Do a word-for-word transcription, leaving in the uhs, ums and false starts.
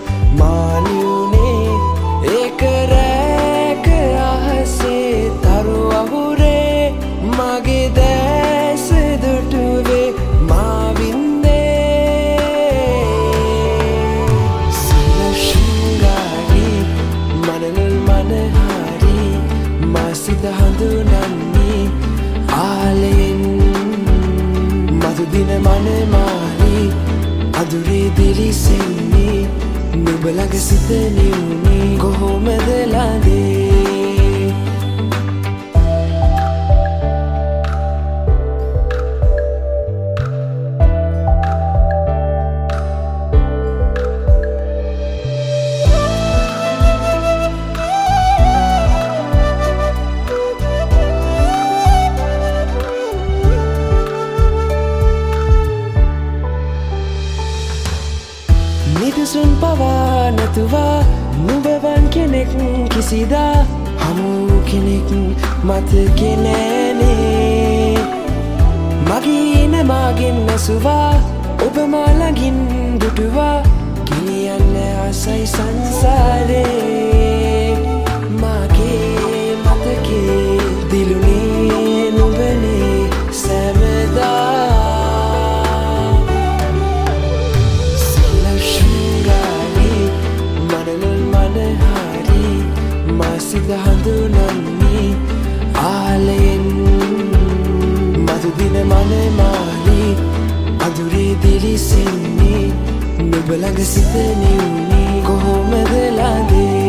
මානියුනේ ඒක රැක අහසේ තරු අහුරේ මගේ දැස දුටුවේ මා වින්දේ සිල ශෘංගාරී මනනුල් මනහාරී මා සිත හඳුනන්නේ ආලයෙන් මధు දින මනමාලී අදුරේ දිලිසෙන්නේ නුඹ ළඟ සිත නිවුනේ කොහොමද ළඟේ නිදසුන් පවා නැතුවා නුඹවන් කෙනෙක් කිසිදා හමු කෙනෙක් මතකෙ නෑනේ මගේ නමාගෙන් නැසුවා ඔබ මා ළඟින් දුටුවා ගෙනියන්න ආසයි සංසාරේ මගේ මතකේ දිලුනේ නුඹනේ සැමදා සිත හඳුනන්නේ ආලයෙන් මధు දින මනමාලී අදුරේ දිලිසෙන්නේ නුඹ ළඟ සිත නිවුනේ කොහොමද ළඟේ